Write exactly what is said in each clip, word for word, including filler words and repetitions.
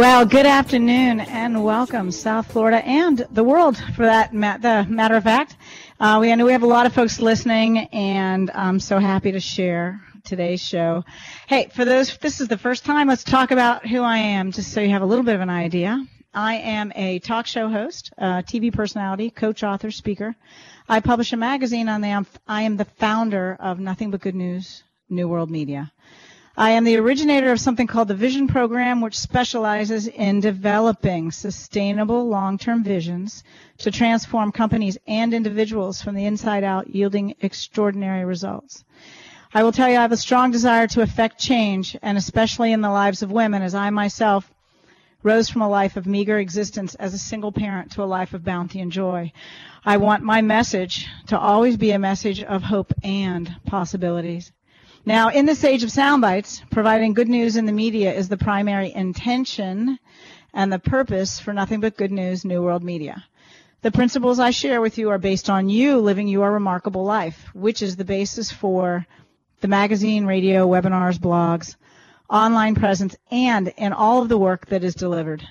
Well, good afternoon and welcome, South Florida and the world, for that ma- the matter of fact. Uh, we I know we have a lot of folks listening, and I'm so happy to share today's show. Hey, for those, if this is the first time, let's talk about who I am, just so you have a little bit of an idea. I am a talk show host, uh, T V personality, coach, author, speaker. I publish a magazine on the. I am the founder of Nothing But Good News, New World Media. I am the originator of something called the Vision Program, which specializes in developing sustainable long-term visions to transform companies and individuals from the inside out, yielding extraordinary results. I will tell you I have a strong desire to affect change, and especially in the lives of women, as I myself rose from a life of meager existence as a single parent to a life of bounty and joy. I want my message to always be a message of hope and possibilities. Now, in this age of sound bites, providing good news in the media is the primary intention and the purpose for Nothing But Good News, New World Media. The principles I share with you are based on you living your remarkable life, which is the basis for the magazine, radio, webinars, blogs, online presence, and in all of the work that is delivered.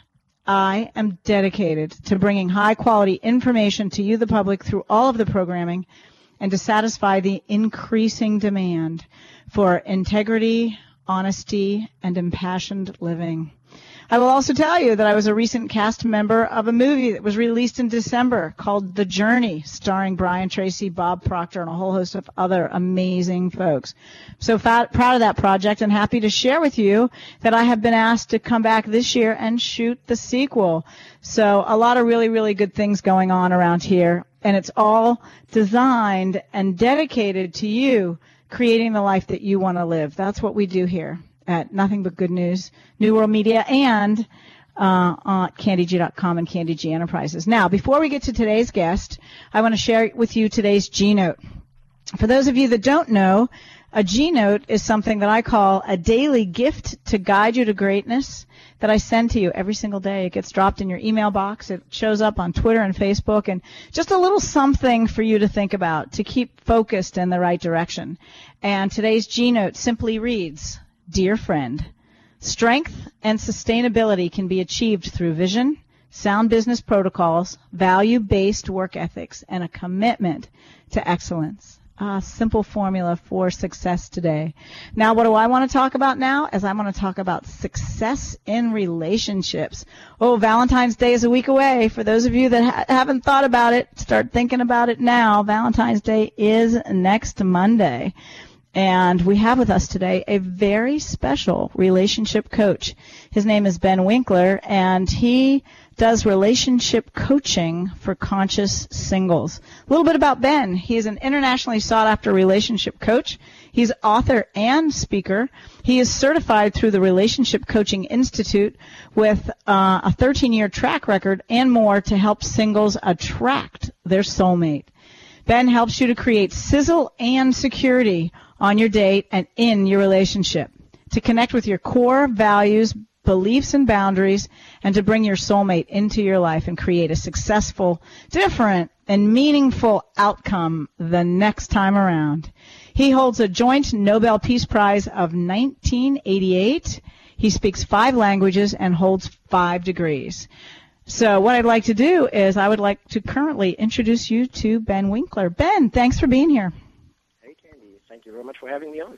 I am dedicated to bringing high-quality information to you, the public, through all of the programming and to satisfy the increasing demand for integrity, honesty, and impassioned living. I will also tell you that I was a recent cast member of a movie that was released in December called The Journey, starring Brian Tracy, Bob Proctor, and a whole host of other amazing folks. So fat, proud of that project and happy to share with you that I have been asked to come back this year and shoot the sequel. So a lot of really, really good things going on around here, and it's all designed and dedicated to you creating the life that you want to live. That's what we do here at Nothing But Good News, New World Media, and uh, on Candy G dot com and Candy G Enterprises. Now, before we get to today's guest, I want to share with you today's G-Note. For those of you that don't know, a G-Note is something that I call a daily gift to guide you to greatness that I send to you every single day. It gets dropped in your email box. It shows up on Twitter and Facebook, and just a little something for you to think about to keep focused in the right direction. And today's G-Note simply reads, Dear friend, strength and sustainability can be achieved through vision, sound business protocols, value-based work ethics, and a commitment to excellence. A simple formula for success today. Now, what do I want to talk about now? As I want to talk about success in relationships. Oh, Valentine's Day is a week away. For those of you that ha- haven't thought about it, start thinking about it now. Valentine's Day is next Monday. And we have with us today a very special relationship coach. His name is Ben Winkler, and he does relationship coaching for conscious singles. A little bit about Ben. He is an internationally sought-after relationship coach. He's author and speaker. He is certified through the Relationship Coaching Institute with uh, a thirteen-year track record and more to help singles attract their soulmate. Ben helps you to create sizzle and security on your date and in your relationship, to connect with your core values, beliefs, and boundaries, and to bring your soulmate into your life and create a successful, different, and meaningful outcome the next time around. He holds a joint Nobel Peace Prize of nineteen eighty-eight. He speaks five languages and holds five degrees. So what I'd like to do is I would like to currently introduce you to Ben Winkler. Ben, thanks for being here. Hey, Candy. Thank you very much for having me on.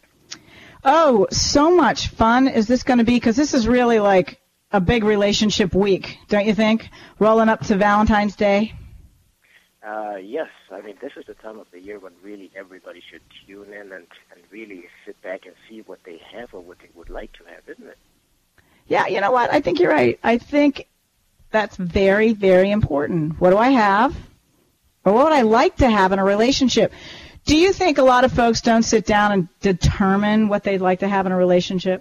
Oh, so much fun is this going to be, because this is really like a big relationship week, don't you think? Rolling up to Valentine's Day. Uh, yes. I mean, this is the time of the year when really everybody should tune in and, and really sit back and see what they have or what they would like to have, isn't it? Yeah, you know what? I think you're right. I think that's very, very important. What do I have? Or what would I like to have in a relationship? Do you think a lot of folks don't sit down and determine what they'd like to have in a relationship?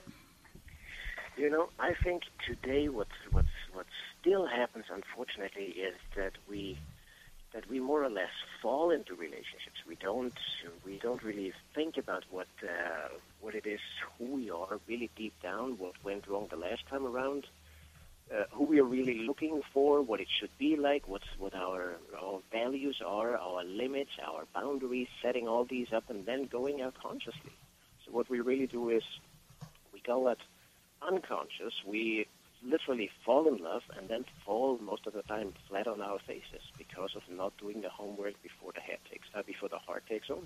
You know, I think today what's what's what still happens, unfortunately, is that we that we more or less fall into relationships. We don't we don't really think about what uh, what it is, who we are, really deep down, what went wrong the last time around. Uh, who we are really looking for, what it should be like, what's what our, our values are, our limits, our boundaries, setting all these up, and then going out consciously. So what we really do is we go out unconscious. We literally fall in love and then fall most of the time flat on our faces because of not doing the homework before the head takes uh, before the heart takes over.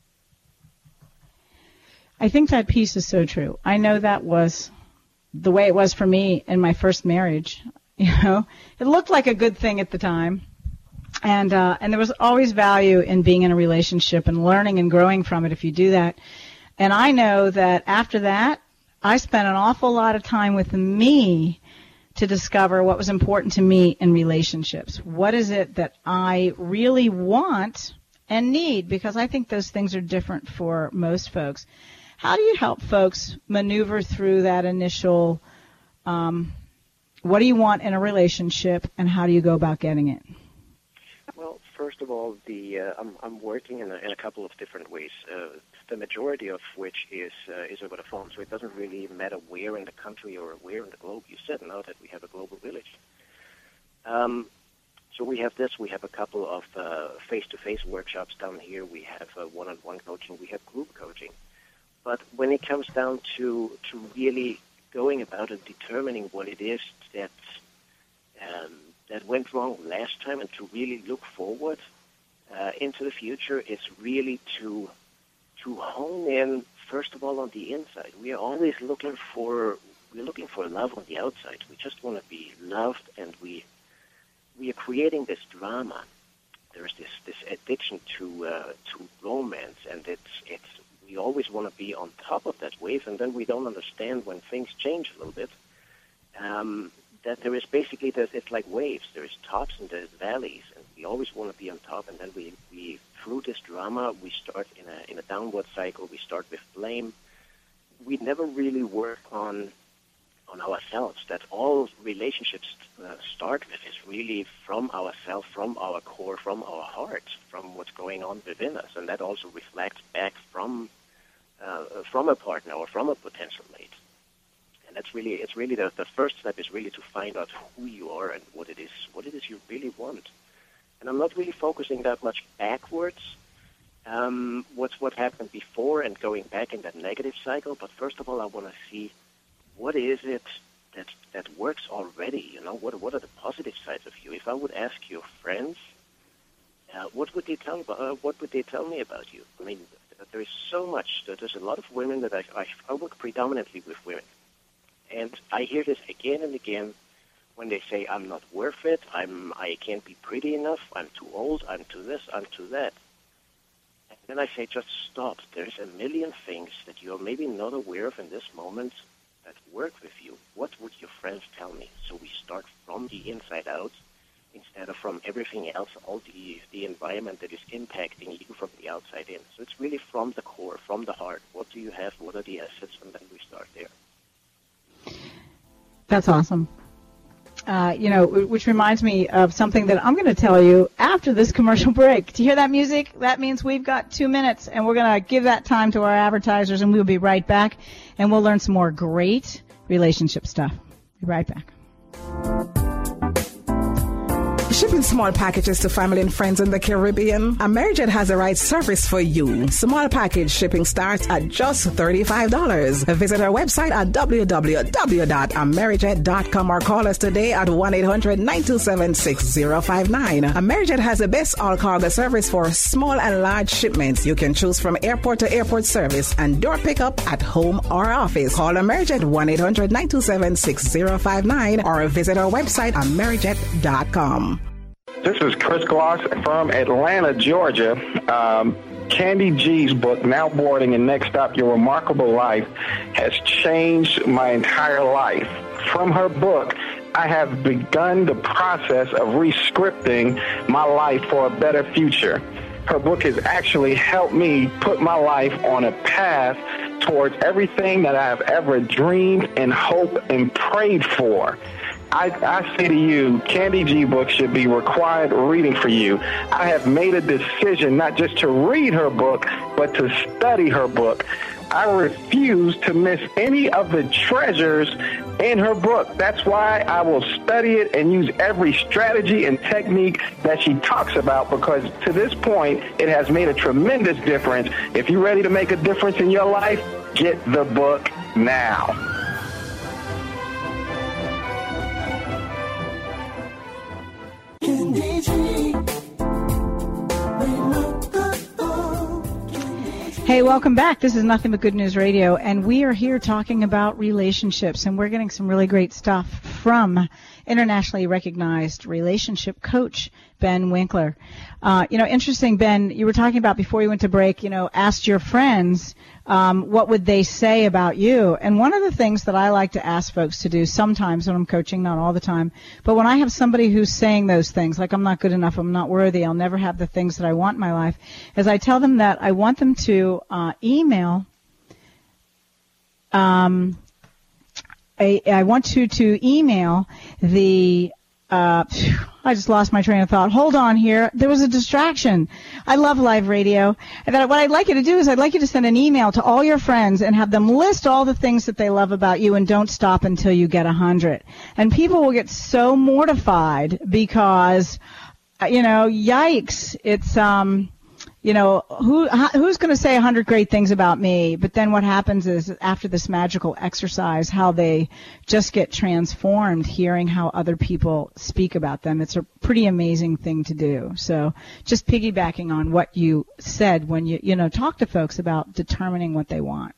I think that piece is so true. I know that was the way it was for me in my first marriage. You know, it looked like a good thing at the time, and uh, and there was always value in being in a relationship and learning and growing from it if you do that. And I know that after that, I spent an awful lot of time with me to discover what was important to me in relationships. What is it that I really want and need? Because I think those things are different for most folks. How do you help folks maneuver through that initial, um, what do you want in a relationship, and how do you go about getting it? Well, first of all, the uh, I'm, I'm working in a, in a couple of different ways. Uh, the majority of which is uh, is over the phone, so it doesn't really matter where in the country or where in the globe you sit. Now that we have a global village, um, so we have this. We have a couple of uh, face-to-face workshops down here. We have uh, one-on-one coaching. We have group coaching. But when it comes down to to really going about and determining what it is that um, that went wrong last time, and to really look forward uh, into the future, is really to to hone in first of all on the inside. We are always looking for we're looking for love on the outside. We just want to be loved, and we we are creating this drama. There's this this addiction to uh, to romance, and it's it's we always want to be on top of that wave, and then we don't understand when things change a little bit. Um, that there is basically this, it's like waves. There's tops and there's valleys, and we always want to be on top. And then we, we through this drama, we start in a in a downward cycle. We start with blame. We never really work on on ourselves. That all relationships uh, start with is really from ourselves, from our core, from our heart, from what's going on within us, and that also reflects back from uh, from a partner or from a potential mate. And that's really, it's really the, the first step is really to find out who you are and what it is, what it is you really want. And I'm not really focusing that much backwards, um, what's what happened before and going back in that negative cycle. But first of all, I want to see what is it that that works already. You know, what what are the positive sides of you? If I would ask your friends, uh, what would they tell about? Uh, what would they tell me about you? I mean, there is so much. There's a lot of women that I I, I work predominantly with women. And I hear this again and again when they say, I'm not worth it, I'm, I can't be pretty enough, I'm too old, I'm too this, I'm too that. And then I say, just stop. There's a million things that you're maybe not aware of in this moment that work with you. What would your friends tell me? So we start from the inside out instead of from everything else, all the, the environment that is impacting you from the outside in. So it's really from the core, from the heart. What do you have? What are the assets? And then we start there. That's awesome. Uh, you know, which reminds me of something that I'm going to tell you after this commercial break. Do you hear that music? That means we've got two minutes, and we're going to give that time to our advertisers, and we'll be right back, and we'll learn some more great relationship stuff. Be right back. Shipping small packages to family and friends in the Caribbean? Amerijet has the right service for you. Small package shipping starts at just thirty-five dollars. Visit our website at w w w dot amerijet dot com or call us today at one eight hundred nine two seven six zero five nine. Amerijet has the best all-cargo service for small and large shipments. You can choose from airport to airport service and door pickup at home or office. Call Amerijet one eight hundred nine two seven six zero five nine or visit our website amerijet dot com. This is Chris Gloss from Atlanta, Georgia. Um, Candy G's book, Now Boarding and Next Stop, Your Remarkable Life, has changed my entire life. From her book, I have begun the process of re-scripting my life for a better future. Her book has actually helped me put my life on a path towards everything that I have ever dreamed and hoped and prayed for. I, I say to you, Candy G books should be required reading for you. I have made a decision not just to read her book, but to study her book. I refuse to miss any of the treasures in her book. That's why I will study it and use every strategy and technique that she talks about, because to this point, it has made a tremendous difference. If you're ready to make a difference in your life, get the book now. Hey, welcome back. This is Nothing But Good News Radio, and we are here talking about relationships, and we're getting some really great stuff from internationally recognized relationship coach Ben Winkler. Uh, you know, interesting, Ben, you were talking about before you went to break, you know, asked your friends um, what would they say about you. And one of the things that I like to ask folks to do sometimes when I'm coaching, not all the time, but when I have somebody who's saying those things, like I'm not good enough, I'm not worthy, I'll never have the things that I want in my life, is I tell them that I want them to uh, email um, I, I want you to email the, uh, I just lost my train of thought. Hold on here. There was a distraction. I love live radio. And that what I'd like you to do is I'd like you to send an email to all your friends and have them list all the things that they love about you, and don't stop until you get a hundred. And people will get so mortified because, you know, yikes, it's, um, you know, who who's going to say a hundred great things about me? But then what happens is after this magical exercise, how they just get transformed hearing how other people speak about them. It's a pretty amazing thing to do. So just piggybacking on what you said when you, you know, talk to folks about determining what they want.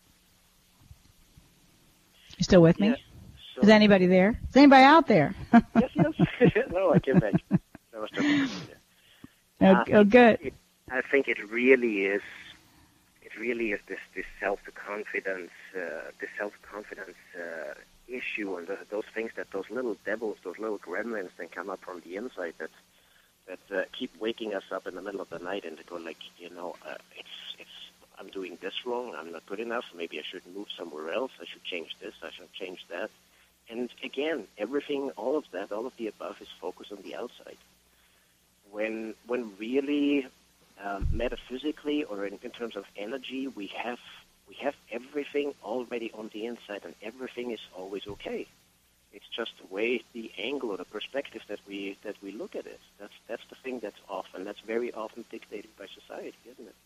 You still with me? Yeah, so is anybody there? Is anybody out there? yes, yes. No, I can imagine. That was just, yeah. oh, oh, good. It, I think it really is. It really is this, this self-confidence, uh, this self-confidence uh, issue, and the, those things that those little devils, those little gremlins, that come up from the inside that that uh, keep waking us up in the middle of the night and they go like, you know, uh, it's it's I'm doing this wrong. I'm not good enough. Maybe I should move somewhere else. I should change this. I should change that. And again, everything, all of that, all of the above is focused on the outside. When when really Um, metaphysically or in, in terms of energy, we have we have everything already on the inside, and everything is always okay. It's just the way, the angle, or the perspective that we that we look at it. That's that's the thing that's off, and that's very often dictated by society, isn't it?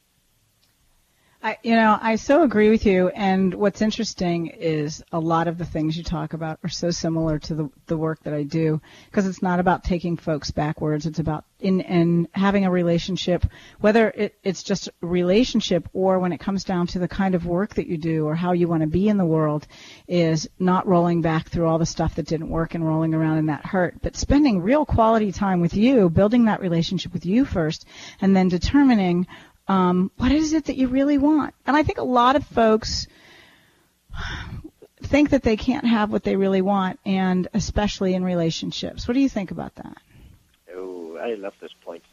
I, you know, I so agree with you. And what's interesting is a lot of the things you talk about are so similar to the the work that I do, because it's not about taking folks backwards. It's about in in having a relationship, whether it, it's just a relationship or when it comes down to the kind of work that you do or how you want to be in the world, is not rolling back through all the stuff that didn't work and rolling around in that hurt, but spending real quality time with you, building that relationship with you first, and then determining Um, what is it that you really want? And I think a lot of folks think that they can't have what they really want, and especially in relationships. What do you think about that? Oh, I love this point.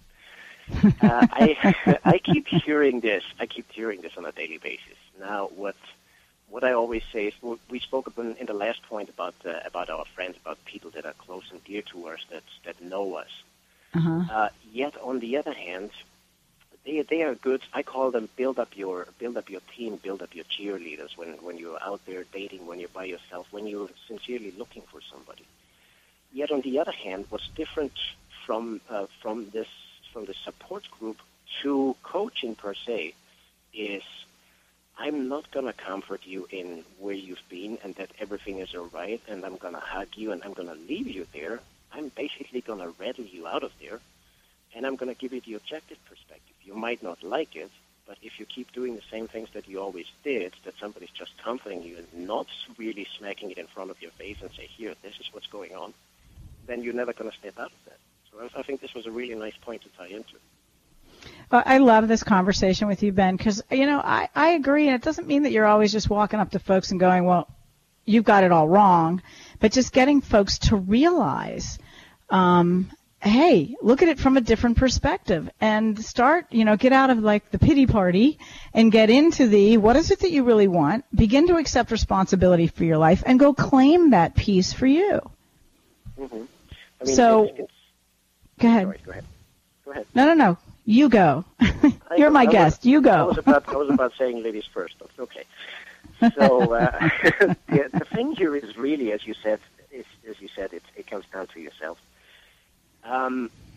uh, I I keep hearing this. I keep hearing this on a daily basis. Now, what what I always say is, we spoke in, in the last point about uh, about our friends, about people that are close and dear to us, that that know us. Uh-huh. Uh, yet, on the other hand, They, they are good. I call them build up your build up your team, build up your cheerleaders when, when you're out there dating, when you're by yourself, when you're sincerely looking for somebody. Yet on the other hand, what's different from uh, from this from the support group to coaching per se is I'm not gonna comfort you in where you've been and that everything is all right, and I'm gonna hug you and I'm gonna leave you there. I'm basically gonna rattle you out of there. And I'm going to give you the objective perspective. You might not like it, but if you keep doing the same things that you always did, that somebody's just comforting you and not really smacking it in front of your face and say, here, this is what's going on, then you're never going to step out of that. So I think this was a really nice point to tie into. Well, I love this conversation with you, Ben, because, you know, I, I agree, and it doesn't mean that you're always just walking up to folks and going, well, you've got it all wrong, but just getting folks to realize, um, hey, look at it from a different perspective and start, you know, get out of like the pity party and get into the what is it that you really want, begin to accept responsibility for your life, and go claim that piece for you. Mm-hmm. I mean, so, it's, it's, go ahead. Sorry, go ahead. Go ahead. No, no, no. You go. You're my I guest. Was, you go. I was about, I was about saying ladies first, but okay. So uh, the, the thing here is really, as you said, is, as you said, it, it comes down to yourself. Um,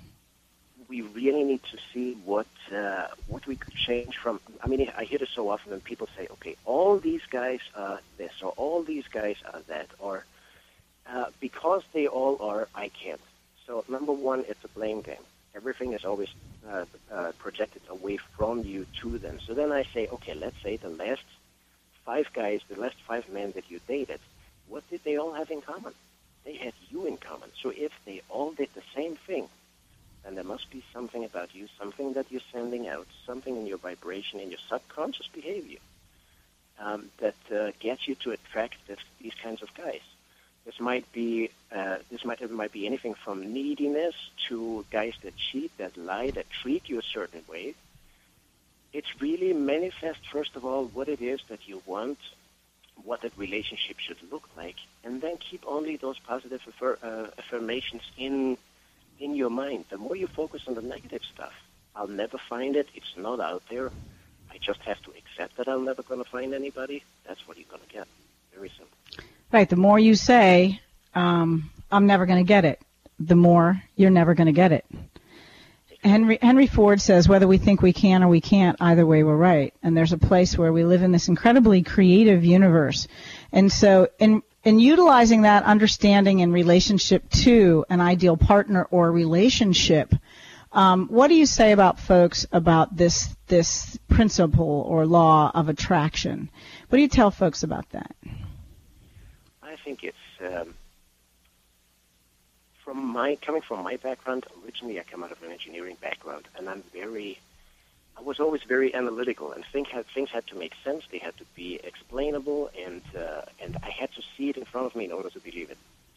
we really need to see what uh, what we could change from. I mean, I hear this so often when people say, "Okay, all these guys are this, or all these guys are that," or uh, because they all are, I can't. So number one, it's a blame game. Everything is always uh, uh, projected away from you to them. So then I say, okay, let's say the last five guys, the last five men that you dated, what did they all have in common? They had you in common. So if they all did the same thing, then there must be something about you, something that you're sending out, something in your vibration, in your subconscious behavior um, that uh, gets you to attract this, these kinds of guys. This might be uh, this might it might be anything from neediness to guys that cheat, that lie, that treat you a certain way. It's really manifest, first of all, what it is that you want, what that relationship should look like, and then keep only those positive affir- uh, affirmations in in your mind. The more you focus on the negative stuff, I'll never find it, it's not out there, I just have to accept that I'm never going to find anybody, that's what you're going to get. Very simple. Right, the more you say, um, I'm never going to get it, the more you're never going to get it. Henry Henry Ford says, whether we think we can or we can't, either way we're right. And there's a place where we live in this incredibly creative universe. And so in in utilizing that understanding in relationship to an ideal partner or relationship, um, what do you say about folks about this this principle or law of attraction? What do you tell folks about that? I think it's um, from my coming from my background. Originally, I come out of an engineering background, and I'm very. I was always very analytical, and think had, things had to make sense. They had to be explainable, and uh, and I had to see it in front of me in order to believe it.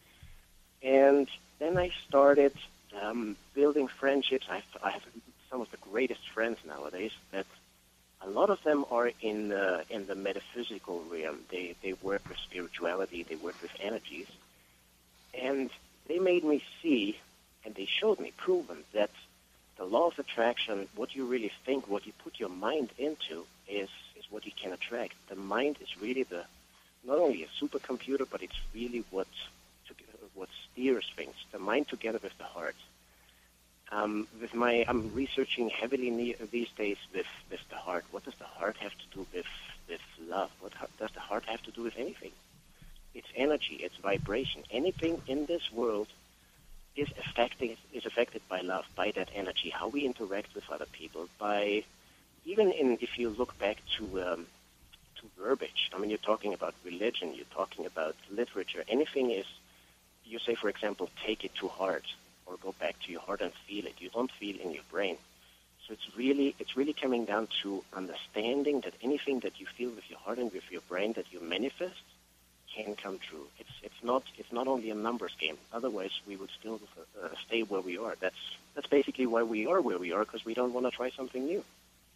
And then I started um, building friendships. I have, I have some of the greatest friends nowadays. That a lot of them are in the in the metaphysical realm. They they work with spirituality. They work with energies, and they made me see, and they showed me, proven that the law of attraction, what you really think, what you put your mind into, is is what you can attract. The mind is really the not only a supercomputer, but it's really what what steers things. The mind together with the heart. Um, with my, I'm researching heavily ne- these days with, with the heart. What does the heart have to do with with love? What does the heart have to do with anything? It's energy. It's vibration. Anything in this world is affecting is affected by love, by that energy. How we interact with other people, by even in if you look back to um, to verbiage. I mean, you're talking about religion. You're talking about literature. Anything is. You say, for example, take it to heart, or go back to your heart and feel it. You don't feel in your brain. So it's really it's really coming down to understanding that anything that you feel with your heart and with your brain that you manifest can come true. It's it's not it's not only a numbers game. Otherwise, we would still uh, stay where we are. That's that's basically why we are where we are, because we don't want to try something new.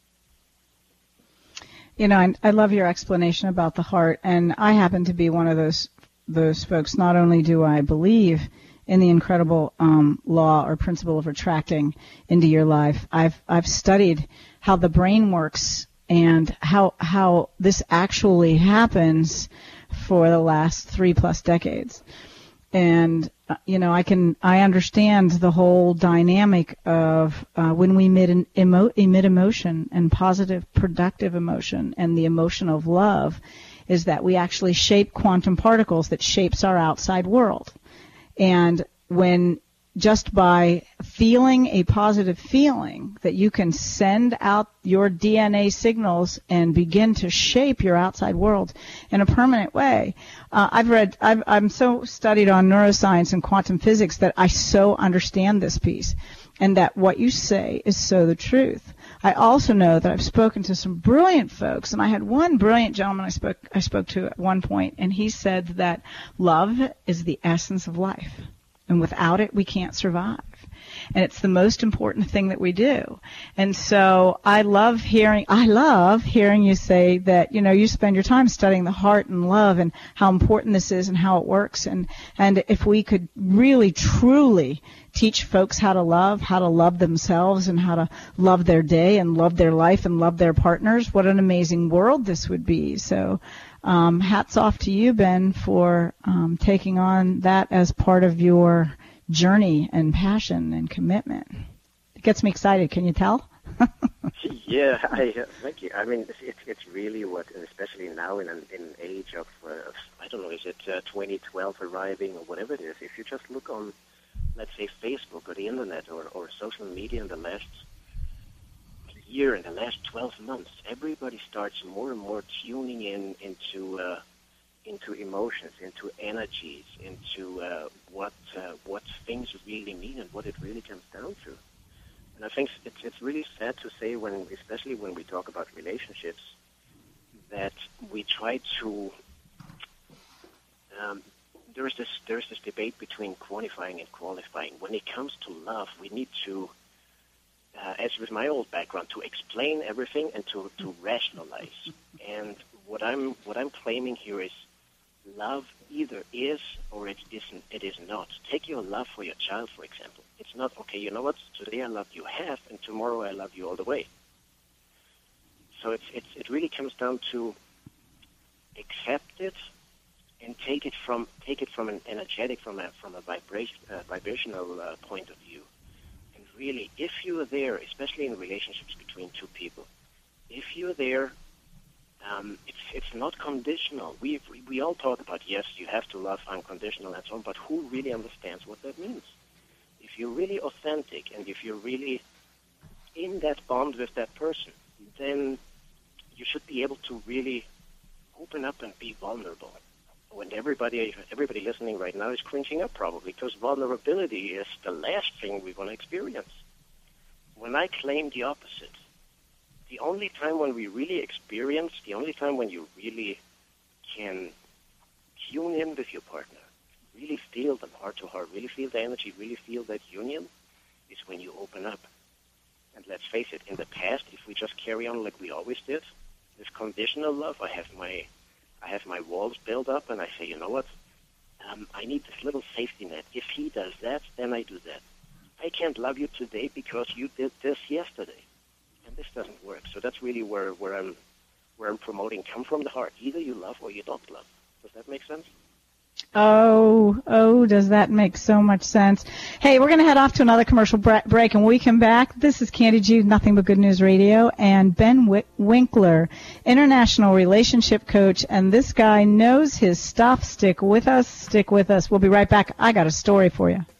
You know, I, I love your explanation about the heart, and I happen to be one of those those folks. Not only do I believe in the incredible um, law or principle of attracting into your life, I've I've studied how the brain works and how how this actually happens for the last three plus decades. And, uh, you know, I can, I understand the whole dynamic of uh, when we emit, an emo, emit emotion and positive, productive emotion and the emotion of love is that we actually shape quantum particles that shapes our outside world. And when just by feeling a positive feeling that you can send out your D N A signals and begin to shape your outside world in a permanent way. Uh, I've read, I've, I'm so studied on neuroscience and quantum physics that I so understand this piece, and that what you say is so the truth. I also know that I've spoken to some brilliant folks, and I had one brilliant gentleman I spoke, I spoke to at one point, and he said that love is the essence of life. And without it, we can't survive. And it's the most important thing that we do. And so I love hearing, I love hearing you say that, you know, you spend your time studying the heart and love and how important this is and how it works. And, and if we could really, truly teach folks how to love, how to love themselves and how to love their day and love their life and love their partners, what an amazing world this would be. So, Um, hats off to you, Ben, for um, taking on that as part of your journey and passion and commitment. It gets me excited. Can you tell? Yeah, I, uh, thank you. I mean, it's, it's, it's really what, especially now in an in age of, uh, I don't know, is it uh, twenty twelve arriving or whatever it is? If you just look on let's say, Facebook or the internet or, or social media in the last year, in the last twelve months, everybody starts more and more tuning in into uh, into emotions, into energies, into uh, what uh, what things really mean and what it really comes down to. And I think it's it's really sad to say, when, especially when we talk about relationships, that we try to. Um, there is this there is this debate between quantifying and qualifying. When it comes to love, we need to. Uh, as with my old background, to explain everything and to, to rationalize. And what I'm what I'm claiming here is love either is or it isn't. It is not. Take your love for your child, for example. It's not, okay, you know what? Today I love you half, and tomorrow I love you all the way. So it's it's it really comes down to accept it and take it from take it from an energetic, from a from a vibration uh, vibrational uh, point of view. Really, if you're there, especially in relationships between two people, if you're there, um, it's it's not conditional. We we all talk about, yes, you have to love unconditional and so on, but who really understands what that means? If you're really authentic and if you're really in that bond with that person, then you should be able to really open up and be vulnerable. When everybody everybody listening right now is cringing up, probably, because vulnerability is the last thing we want to experience. When I claim the opposite, the only time when we really experience, the only time when you really can tune in with your partner, really feel them heart to heart, really feel the energy, really feel that union, is when you open up. And let's face it, in the past, if we just carry on like we always did, this conditional love, I have my I have my walls built up, and I say, you know what, um, I need this little safety net. If he does that, then I do that. I can't love you today because you did this yesterday, and this doesn't work. So that's really where, where I'm where I'm promoting. Come from the heart. Either you love or you don't love. Does that make sense? Oh, oh, does that make so much sense? Hey, we're going to head off to another commercial break, and when we come back, this is Candy G, Nothing But Good News Radio, and Ben Winkler, international relationship coach, and this guy knows his stuff. Stick with us, stick with us. We'll be right back. I got a story for you.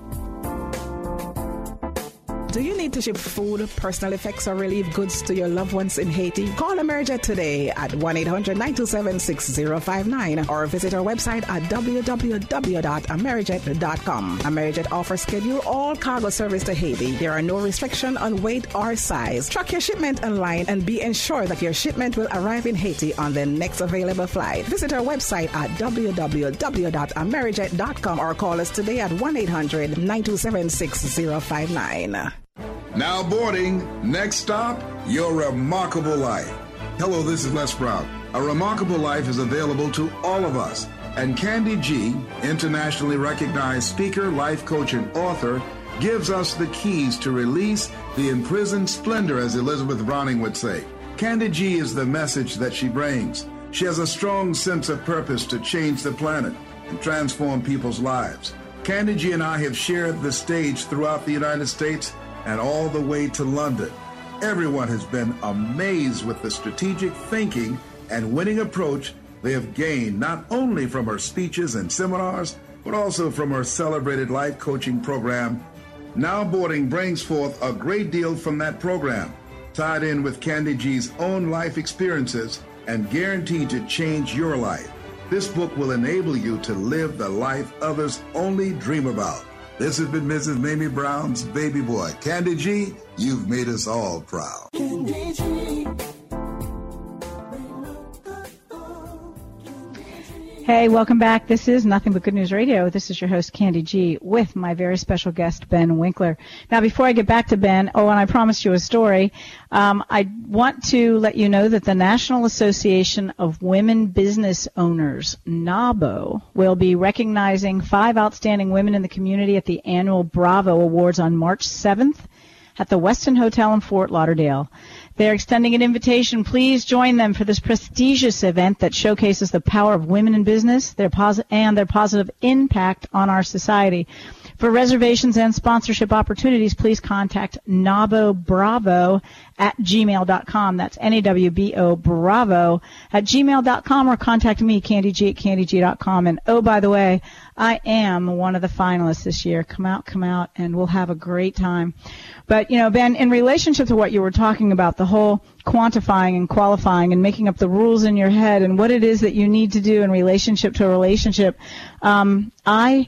Do you need to ship food, personal effects, or relief goods to your loved ones in Haiti? Call Amerijet today at one eight hundred nine two seven six zero five nine or visit our website at w w w dot amerijet dot com. Amerijet offers schedule all cargo service to Haiti. There are no restriction on weight or size. Track your shipment online and be ensured that your shipment will arrive in Haiti on the next available flight. Visit our website at w w w dot amerijet dot com or call us today at one eight hundred nine two seven six zero five nine. Now boarding. Next stop, Your Remarkable Life. Hello, this is Les Brown. A Remarkable Life is available to all of us. And Candy G, internationally recognized speaker, life coach, and author, gives us the keys to release the imprisoned splendor, as Elizabeth Browning would say. Candy G is the message that she brings. She has a strong sense of purpose to change the planet and transform people's lives. Candy G and I have shared the stage throughout the United States and all the way to London. Everyone has been amazed with the strategic thinking and winning approach they have gained, not only from her speeches and seminars, but also from her celebrated life coaching program. Now Boarding brings forth a great deal from that program, tied in with Candy G's own life experiences and guaranteed to change your life. This book will enable you to live the life others only dream about. This has been Missus Mamie Brown's baby boy. Candy G, you've made us all proud. Candy G. Hey, welcome back. This is Nothing But Good News Radio. This is your host, Candy G, with my very special guest, Ben Winkler. Now, before I get back to Ben, oh, and I promised you a story, um, I want to let you know that the National Association of Women Business Owners, NABO, will be recognizing five outstanding women in the community at the annual Bravo Awards on March seventh at the Westin Hotel in Fort Lauderdale. They're extending an invitation. Please join them for this prestigious event that showcases the power of women in business their posi- and their positive impact on our society. For reservations and sponsorship opportunities, please contact NABO Bravo at gmail dot com. That's N A W B O Bravo at gmail dot com, or contact me, Candy G at candy g dot com. And oh, by the way, I am one of the finalists this year. Come out, come out, and we'll have a great time. But, you know, Ben, in relationship to what you were talking about, the whole quantifying and qualifying and making up the rules in your head and what it is that you need to do in relationship to a relationship, um, I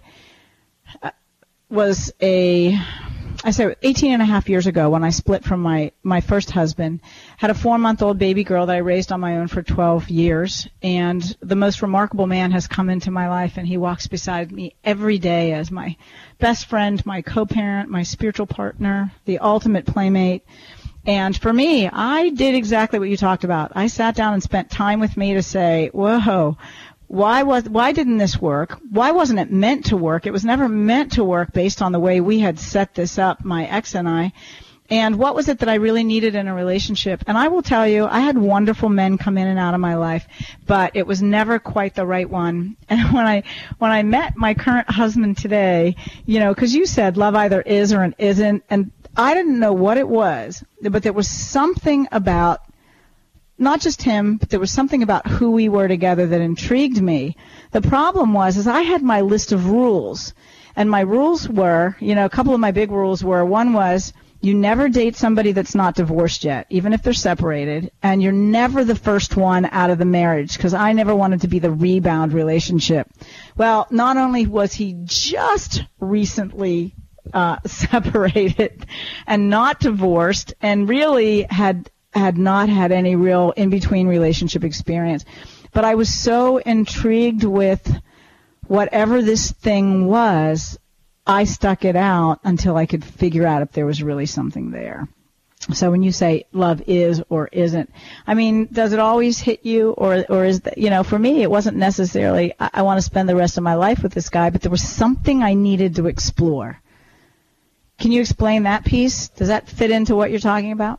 was a... I said eighteen and a half years ago when I split from my, my first husband, had a four-month-old baby girl that I raised on my own for twelve years, and the most remarkable man has come into my life, and he walks beside me every day as my best friend, my co-parent, my spiritual partner, the ultimate playmate. And for me, I did exactly what you talked about. I sat down and spent time with me to say, whoa, Why was why didn't this work? Why wasn't it meant to work? It was never meant to work based on the way we had set this up, my ex and I. And what was it that I really needed in a relationship? And I will tell you, I had wonderful men come in and out of my life, but it was never quite the right one. And when I when I met my current husband today, you know, because you said love either is or it isn't, and I didn't know what it was, but there was something about not just him, but there was something about who we were together that intrigued me. The problem was, is I had my list of rules, and my rules were, you know, a couple of my big rules were, one was, you never date somebody that's not divorced yet, even if they're separated, and you're never the first one out of the marriage, because I never wanted to be the rebound relationship. Well, not only was he just recently uh, separated and not divorced, and really had had not had any real in-between relationship experience. But I was so intrigued with whatever this thing was, I stuck it out until I could figure out if there was really something there. So when you say love is or isn't, I mean, does it always hit you, or or is that, you know, for me, it wasn't necessarily, I, I want to spend the rest of my life with this guy, but there was something I needed to explore. Can you explain that piece? Does that fit into what you're talking about?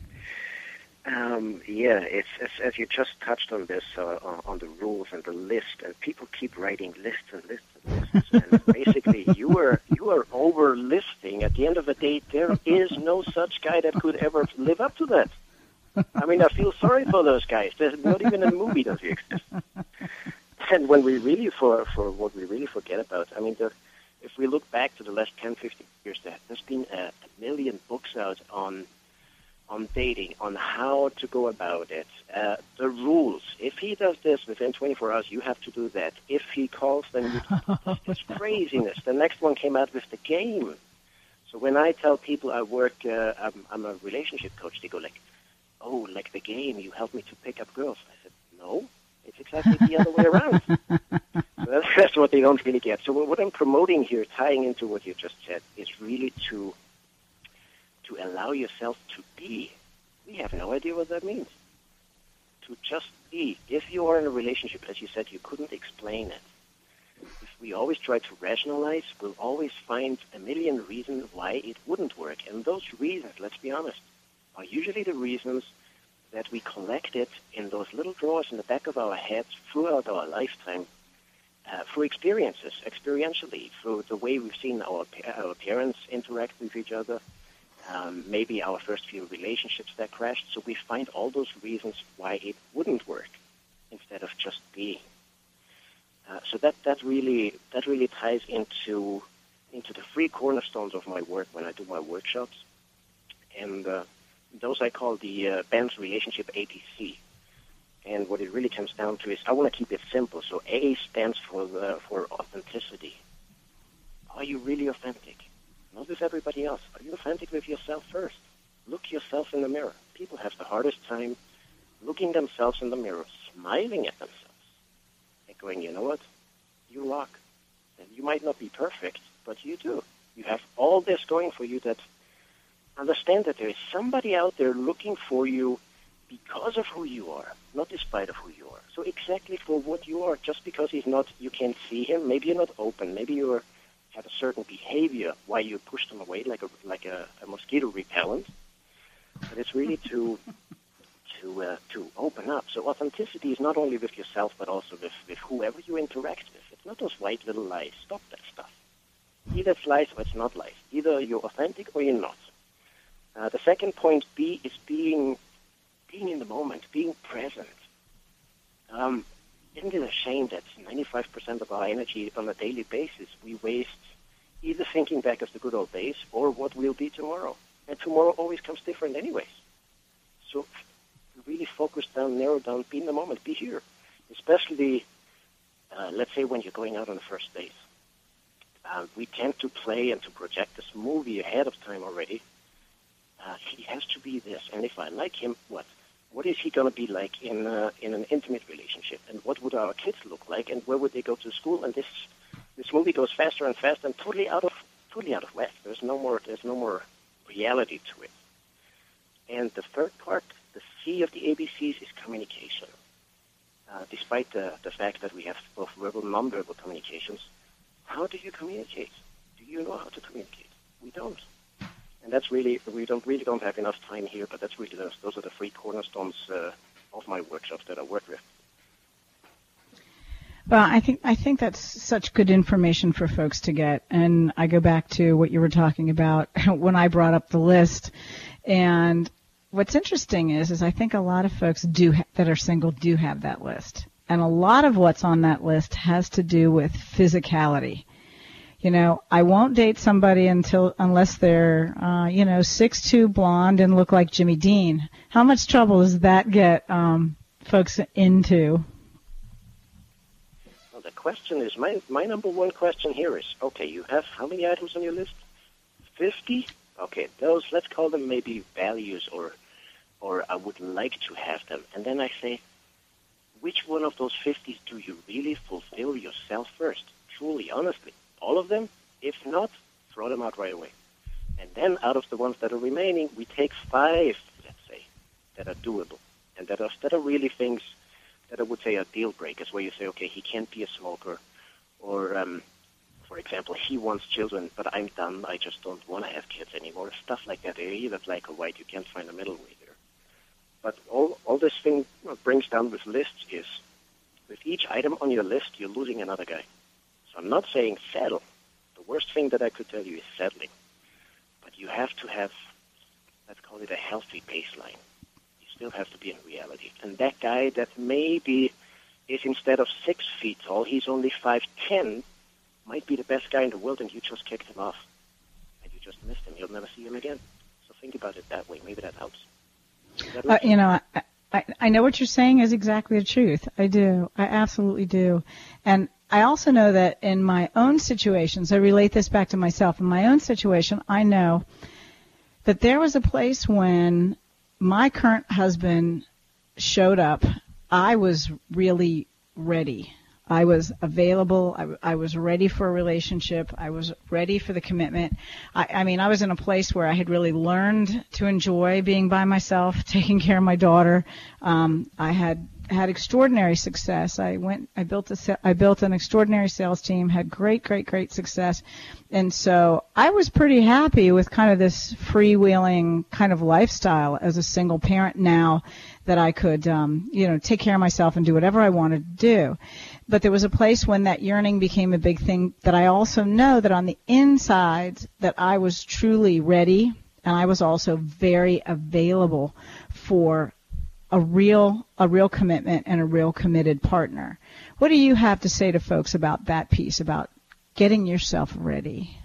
Um, yeah, it's as, as you just touched on this, uh, on, on the rules and the list, and people keep writing lists and lists and lists, and basically you are you are over listing. At the end of the day, there is no such guy that could ever live up to that. I mean, I feel sorry for those guys. There's not even a movie does he exist. And when we really for for what we really forget about, I mean, the, if we look back to the last ten, fifteen years, there's been a, a million books out on. on dating, on how to go about it, uh, the rules. If he does this within twenty-four hours, you have to do that. If he calls, then you do It's craziness. The next one came out with the game. So when I tell people I work, uh, I'm, I'm a relationship coach, they go like, oh, like the game, you help me to pick up girls. I said, no, it's exactly the other way around. So that's, that's what they don't really get. So what I'm promoting here, tying into what you just said, is really to to allow yourself to be. We have no idea what that means. To just be. If you are in a relationship, as you said, you couldn't explain it. If we always try to rationalize, we'll always find a million reasons why it wouldn't work. And those reasons, let's be honest, are usually the reasons that we collected in those little drawers in the back of our heads throughout our lifetime, uh, through experiences, experientially, through the way we've seen our, our parents interact with each other, Um, maybe our first few relationships that crashed. So we find all those reasons why it wouldn't work instead of just being. Uh, so that, that really that really ties into into the three cornerstones of my work when I do my workshops, and uh, those I call the uh, Ben's Relationship A B C. And what it really comes down to is I want to keep it simple. So A stands for the, for authenticity. Are you really authentic? Not with everybody else. Are you authentic with yourself first? Look yourself in the mirror. People have the hardest time looking themselves in the mirror, smiling at themselves, and going, you know what? You rock. And you might not be perfect, but you do. You have all this going for you that understand that there is somebody out there looking for you because of who you are, not despite of who you are. So exactly for what you are, just because he's not, you can't see him, maybe you're not open, maybe you're have a certain behavior why you push them away like a like a, a mosquito repellent, but it's really to to uh, to open up. So authenticity is not only with yourself but also with, with whoever you interact with. It's not those white little lies. Stop that stuff. Either it's lies or it's not lies. Either you're authentic or you're not. Uh, the second point, B, is being being in the moment, being present. Um, isn't it a shame that ninety-five percent of our energy on a daily basis we waste either thinking back of the good old days or what will be tomorrow? And tomorrow always comes different anyways. So really focus down, narrow down, be in the moment, be here. Especially, uh, let's say when you're going out on the first date. Uh, we tend to play and to project this movie ahead of time already. Uh, he has to be this, and if I like him, what? What is he going to be like in uh, in an intimate relationship? And what would our kids look like? And where would they go to school? And this this movie goes faster and faster, and totally out of totally out of whack. There's no more there's no more reality to it. And the third part, the C of the A B Cs, is communication. Uh, despite the the fact that we have both verbal and nonverbal communications, how do you communicate? Do you know how to communicate? We don't. And that's really, we don't really don't have enough time here, but that's really, those, those are the three cornerstones uh, of my workshops that I work with. Well, I think I think that's such good information for folks to get. And I go back to what you were talking about when I brought up the list. And what's interesting is, is I think a lot of folks do ha- that are single do have that list. And a lot of what's on that list has to do with physicality. You know, I won't date somebody until unless they're, uh, you know, six foot two, blonde, and look like Jimmy Dean. How much trouble does that get um, folks into? Well, the question is, my my number one question here is, okay, you have how many items on your list? fifty? Okay, those, let's call them maybe values, or or I would like to have them. And then I say, which one of those fifty do you really fulfill yourself first? Truly, honestly. All of them? If not, throw them out right away. And then out of the ones that are remaining, we take five, let's say, that are doable. And that are, that are really things that I would say are deal breakers, where you say, okay, he can't be a smoker. Or, um, for example, he wants children, but I'm done. I just don't want to have kids anymore. Stuff like that. They're either black or white. You can't find a middle way there. But all, all this thing brings down with lists is, with each item on your list, you're losing another guy. I'm not saying settle. The worst thing that I could tell you is settling. But you have to have, let's call it a healthy baseline. You still have to be in reality. And that guy that maybe is, instead of six feet tall, he's only five ten, might be the best guy in the world, and you just kicked him off. And you just missed him. You'll never see him again. So think about it that way. Maybe that helps. That uh, you know, I, I, I know what you're saying is exactly the truth. I do. I absolutely do. And I also know that in my own situations, I relate this back to myself. In my own situation, I know that there was a place when my current husband showed up. I was really ready. I was available. I, I was ready for a relationship. I was ready for the commitment. I, I mean, I was in a place where I had really learned to enjoy being by myself, taking care of my daughter. Um, I had had extraordinary success. I went, I built a, I built an extraordinary sales team, had great, great, great success. And so I was pretty happy with kind of this freewheeling kind of lifestyle as a single parent now that I could, um, you know, take care of myself and do whatever I wanted to do. But there was a place when that yearning became a big thing that I also know that on the inside that I was truly ready, and I was also very available for a real a real commitment and a real committed partner. What do you have to say to folks about that piece, about getting yourself ready?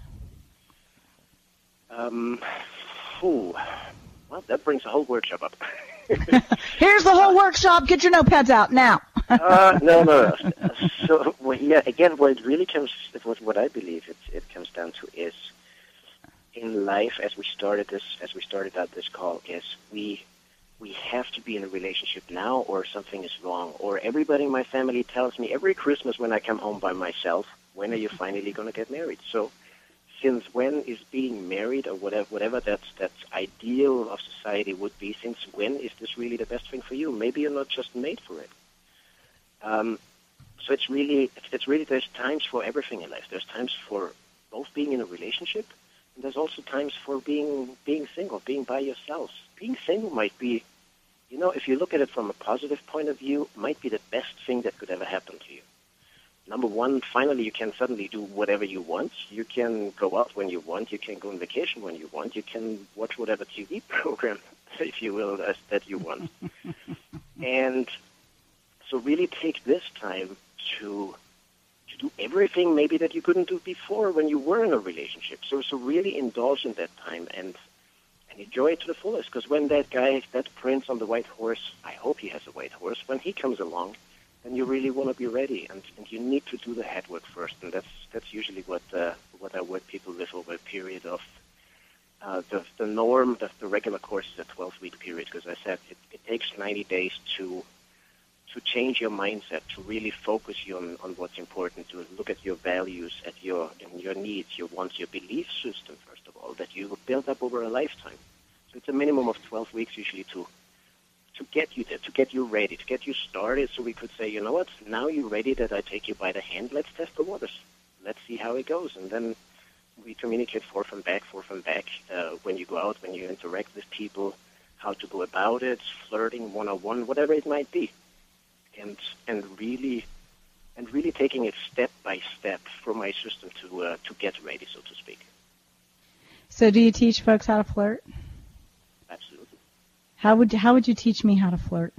Um, ooh, well, that brings the whole workshop up. Here's the whole workshop. Get your notepads out now. uh, no, no, no. So, well, yeah, again, what it really comes, what, what I believe it, it comes down to is, in life, as we started this, as we started out this call, is we we have to be in a relationship now, or something is wrong. Or everybody in my family tells me every Christmas when I come home by myself, when are you finally going to get married? So, since when is being married, or whatever, whatever that's that's ideal of society would be, since when is this really the best thing for you? Maybe you're not just made for it. Um, so it's really, it's really, there's times for everything in life. There's times for both being in a relationship, and there's also times for being being single, being by yourself. Being single might be, you know, if you look at it from a positive point of view, might be the best thing that could ever happen to you. number one, finally you can suddenly do whatever you want. You can go out when you want. You can go on vacation when you want. You can watch whatever T V program, if you will, uh, that you want. And so really take this time to to do everything maybe that you couldn't do before when you were in a relationship. So so really indulge in that time and and enjoy it to the fullest. Because when that guy, that prince on the white horse, I hope he has a white horse, when he comes along, then you really want to be ready, and, and you need to do the head work first, and that's that's usually what uh, what I work people with over a period of uh, the the norm. The, the regular course is a twelve-week period, because I said it, it takes ninety days to to change your mindset, to really focus you on, on what's important, to look at your values, at your and your needs, your wants, your belief system first of all, that you build up over a lifetime. So it's a minimum of twelve weeks usually to. to get you there, to get you ready, to get you started, so we could say, you know what, now you're ready that I take you by the hand, let's test the waters. Let's see how it goes. And then we communicate forth and back, forth and back, uh, when you go out, when you interact with people, how to go about it, flirting one-on-one, whatever it might be. And and really and really taking it step by step for my system to uh, to get ready, so to speak. So do you teach folks how to flirt? Absolutely. How would how would you teach me how to flirt?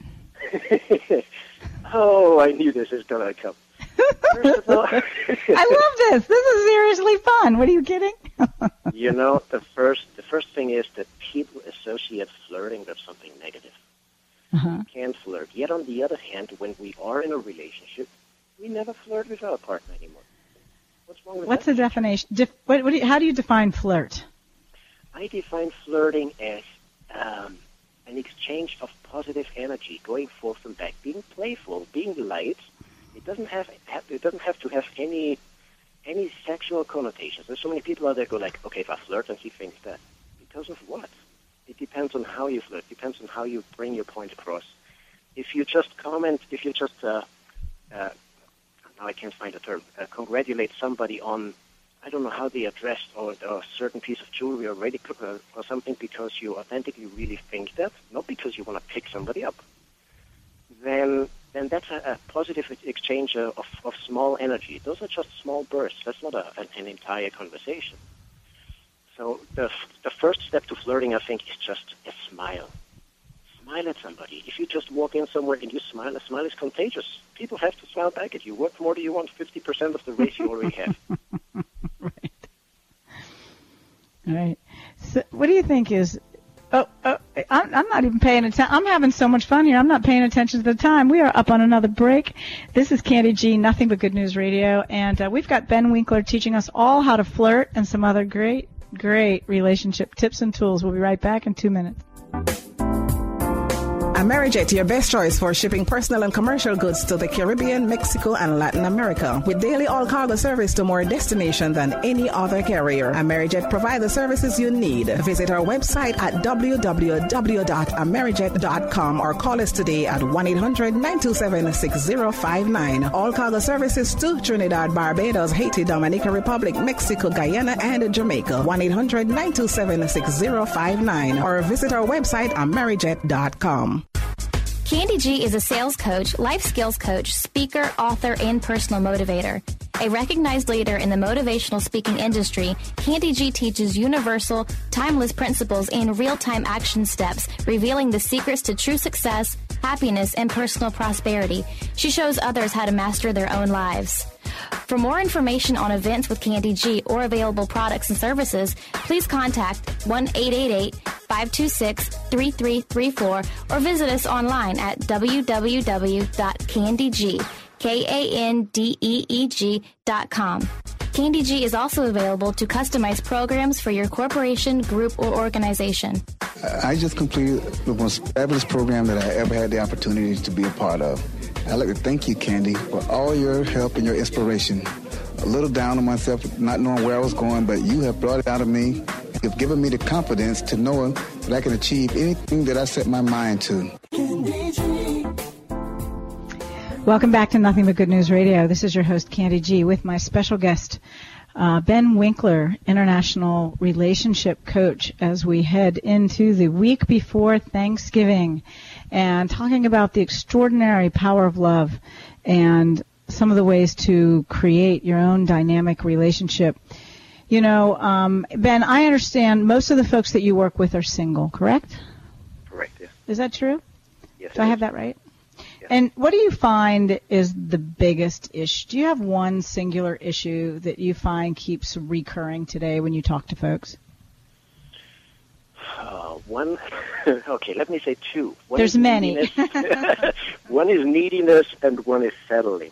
Oh, I knew this was gonna come. First of all, I love this. This is seriously fun. What are you kidding? You know, the first the first thing is that people associate flirting with something negative. Uh-huh. You can't flirt. Yet on the other hand, when we are in a relationship, we never flirt with our partner anymore. What's wrong with What's that? the definition? Def, what, what do you, how do you define flirt? I define flirting as um, an exchange of positive energy, going forth and back, being playful, being light. It doesn't have, have it doesn't have to have any any sexual connotations. There's so many people out there go like, okay, if I flirt and he thinks that, because of what? It depends on how you flirt. It depends on how you bring your point across. If you just comment, if you just uh, uh, now I can't find a term, uh, congratulate somebody on, I don't know how they are dressed or, or a certain piece of jewelry or ready uh, or something, because you authentically really think that, not because you want to pick somebody up, then then that's a, a positive exchange of, of small energy. Those are just small bursts. That's not a, an, an entire conversation. So the the first step to flirting, I think, is just a smile. Smile at somebody. If you just walk in somewhere and you smile, a smile is contagious. People have to smile back at you. What more do you want? fifty percent of the race you already have. Right. All right. So what do you think is, oh, oh I'm, I'm not even paying attention. I'm having so much fun here. I'm not paying attention to the time. We are up on another break. This is Candy G, Nothing But Good News Radio, and uh, we've got Ben Winkler teaching us all how to flirt and some other great, great relationship tips and tools. We'll be right back in two minutes. Amerijet, your best choice for shipping personal and commercial goods to the Caribbean, Mexico, and Latin America. With daily all-cargo service to more destinations than any other carrier, Amerijet provides the services you need. Visit our website at w w w dot amerijet dot com or call us today at one eight hundred nine two seven six zero five nine. All-cargo services to Trinidad, Barbados, Haiti, Dominican Republic, Mexico, Guyana, and Jamaica. one eight hundred nine two seven six zero five nine or visit our website amerijet dot com. Candy G is a sales coach, life skills coach, speaker, author, and personal motivator. A recognized leader in the motivational speaking industry, Candy G teaches universal, timeless principles and real-time action steps, revealing the secrets to true success, happiness, and personal prosperity. She shows others how to master their own lives. For more information on events with Candy G or available products and services, please contact one eight eight eight, five two six, three three three four or visit us online at w w w dot candy g dot com. Candy G is also available to customize programs for your corporation, group, or organization. I just completed the most fabulous program that I ever had the opportunity to be a part of. I'd like to thank you, Candy, for all your help and your inspiration. A little down on myself, not knowing where I was going, but you have brought it out of me. You've given me the confidence to know that I can achieve anything that I set my mind to. Welcome back to Nothing But Good News Radio. This is your host, Candy G, with my special guest, uh, Ben Winkler, International Relationship Coach, as we head into the week before Thanksgiving and talking about the extraordinary power of love and some of the ways to create your own dynamic relationship. You know, um, Ben, I understand most of the folks that you work with are single, correct? Correct, yes. Is that true? Yes. Do I have that right? Yes. And what do you find is the biggest issue? Do you have one singular issue that you find keeps recurring today when you talk to folks? Uh, one, okay, let me say two. One There's many. One is neediness and one is settling.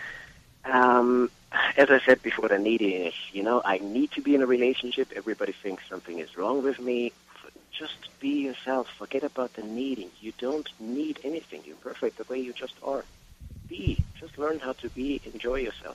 Um, as I said before, the neediness, you know, I need to be in a relationship. Everybody thinks something is wrong with me. Just be yourself. Forget about the needing. You don't need anything. You're perfect the way you just are. Be. Just learn how to be. Enjoy yourself.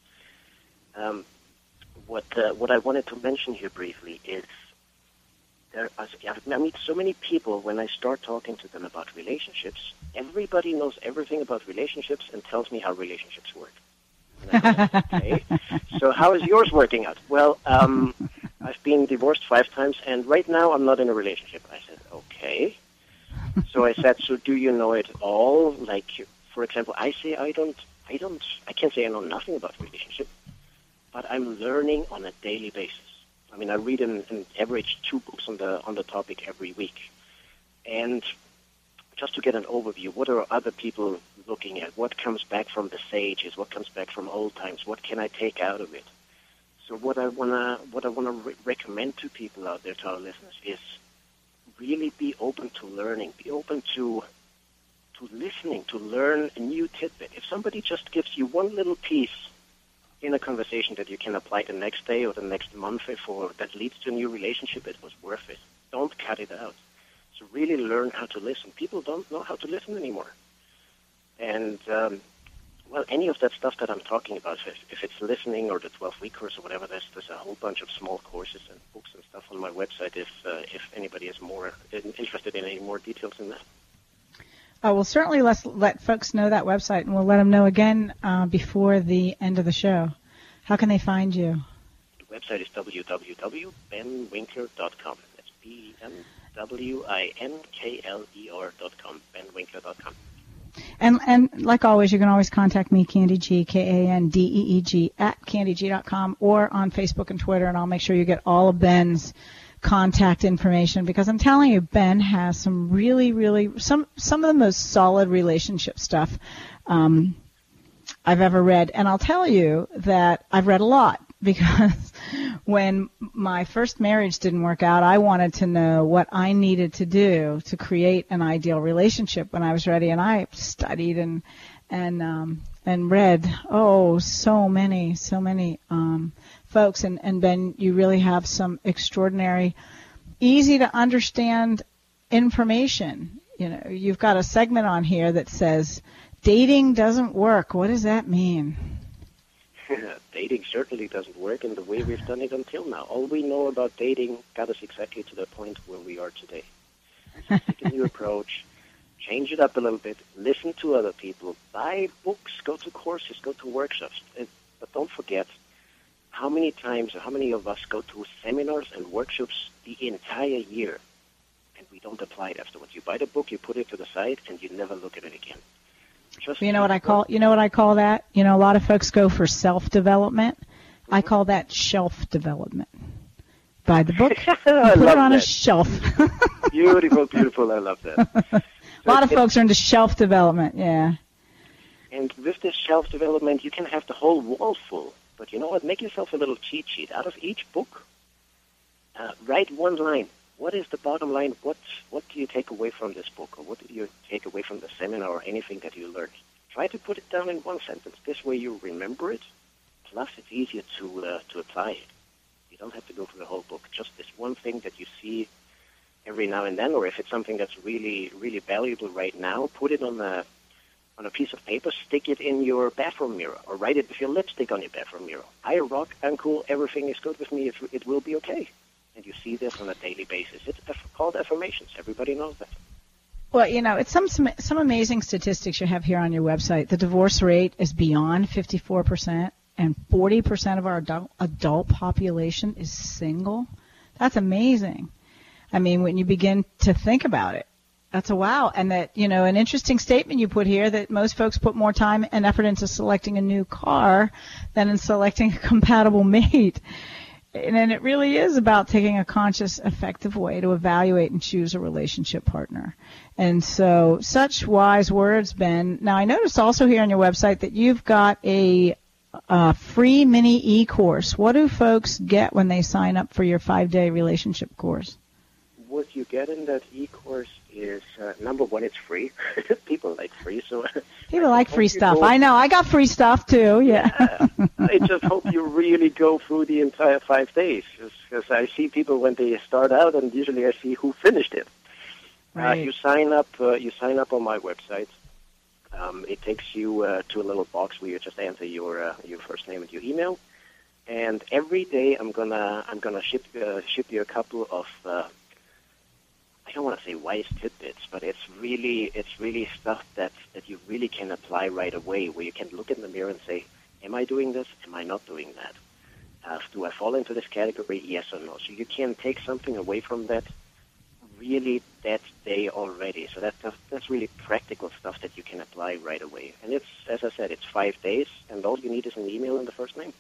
Um, what uh, what I wanted to mention here briefly is there are, I meet so many people when I start talking to them about relationships. Everybody knows everything about relationships and tells me how relationships work. And I go, okay, so how is yours working out? Well, um, I've been divorced five times, and right now I'm not in a relationship. I said, okay. So I said, so do you know it all? Like, for example, I say I don't, I don't, I can't say I know nothing about relationship, but I'm learning on a daily basis. I mean, I read an, an average two books on the on the topic every week, and just to get an overview, what are other people looking at? What comes back from the sages? What comes back from old times? What can I take out of it? So what I wanna what I wanna re- recommend to people out there, to our listeners, is really be open to learning. Be open to to listening, to learn a new tidbit. If somebody just gives you one little piece in a conversation that you can apply the next day or the next month, if or that leads to a new relationship, it was worth it. Don't cut it out. So really learn how to listen. People don't know how to listen anymore. And, um, well, any of that stuff that I'm talking about, if, if it's listening or the twelve-week course or whatever, there's, there's a whole bunch of small courses and books and stuff on my website if uh, if anybody is more interested in any more details in that. Uh, we'll certainly let, let folks know that website, and we'll let them know again uh, before the end of the show. How can they find you? The website is w w w dot ben winkler dot com. That's B E N W I N K L E R dot com, ben winkler dot com. And and like always, you can always contact me, Candy G, K A N D E E G, at candy g dot com, or on Facebook and Twitter, and I'll make sure you get all of Ben's contact information, because I'm telling you, Ben has some really, really, some some of the most solid relationship stuff um, I've ever read. And I'll tell you that I've read a lot, because when my first marriage didn't work out, I wanted to know what I needed to do to create an ideal relationship when I was ready. And I studied and and um, and read, oh, so many, so many um, folks. And, and Ben, you really have some extraordinary, easy to understand information. You know, you've got a segment on here that says, dating doesn't work. What does that mean? Dating certainly doesn't work in the way we've done it until now. All we know about dating got us exactly to the point where we are today. So take a new approach, change it up a little bit, listen to other people, buy books, go to courses, go to workshops. But don't forget, how many times or how many of us go to seminars and workshops the entire year, and we don't apply it afterwards. You buy the book, you put it to the side, and you never look at it again. Just you know what I call you know what I call that? You know, a lot of folks go for self-development. Mm-hmm. I call that shelf development. Buy the book, put it on that. a shelf. Beautiful, beautiful. I love that. A lot of folks are into shelf development, yeah. And with this shelf development, you can have the whole wall full. But you know what? Make yourself a little cheat sheet. Out of each book, uh, write one line. What is the bottom line? What what do you take away from this book, or what do you take away from the seminar, or anything that you learned? Try to put it down in one sentence. This way you remember it. Plus, it's easier to uh, to apply it. You don't have to go through the whole book. Just this one thing that you see every now and then, or if it's something that's really really valuable right now, put it on a on a piece of paper, stick it in your bathroom mirror, or write it with your lipstick on your bathroom mirror. I rock, I'm cool, everything is good with me, it, it will be okay. And you see this on a daily basis. It's called affirmations. Everybody knows that. Well, you know, it's some, some some amazing statistics you have here on your website. The divorce rate is beyond fifty-four percent, and forty percent of our adult, adult population is single. That's amazing. I mean, when you begin to think about it, That's a wow. And that, you know, an interesting statement you put here that most folks put more time and effort into selecting a new car than in selecting a compatible mate. And, and it really is about taking a conscious, effective way to evaluate and choose a relationship partner. And so such wise words, Ben. Now, I noticed also here on your website that you've got a, a free mini e-course. What do folks get when they sign up for your five-day relationship course? What you get in that e-course is, uh, number one, it's free. People like free, so people like free stuff. Go, I know. I got free stuff too. Yeah. yeah. I just hope you really go through the entire five days, because I see people when they start out, and usually I see who finished it. Right. Uh, you sign up. Uh, you sign up on my website. Um, it takes you uh, to a little box where you just enter your uh, your first name and your email, and every day I'm gonna I'm gonna ship uh, ship you a couple of. Uh, I don't want to say wise tidbits, but it's really it's really stuff that, that you really can apply right away, where you can look in the mirror and say, am I doing this? Am I not doing that? Uh, do I fall into this category? Yes or no? So you can take something away from that really that day already. So that, that's, that's really practical stuff that you can apply right away. And it's, as I said, it's five days, and all you need is an email and the first name.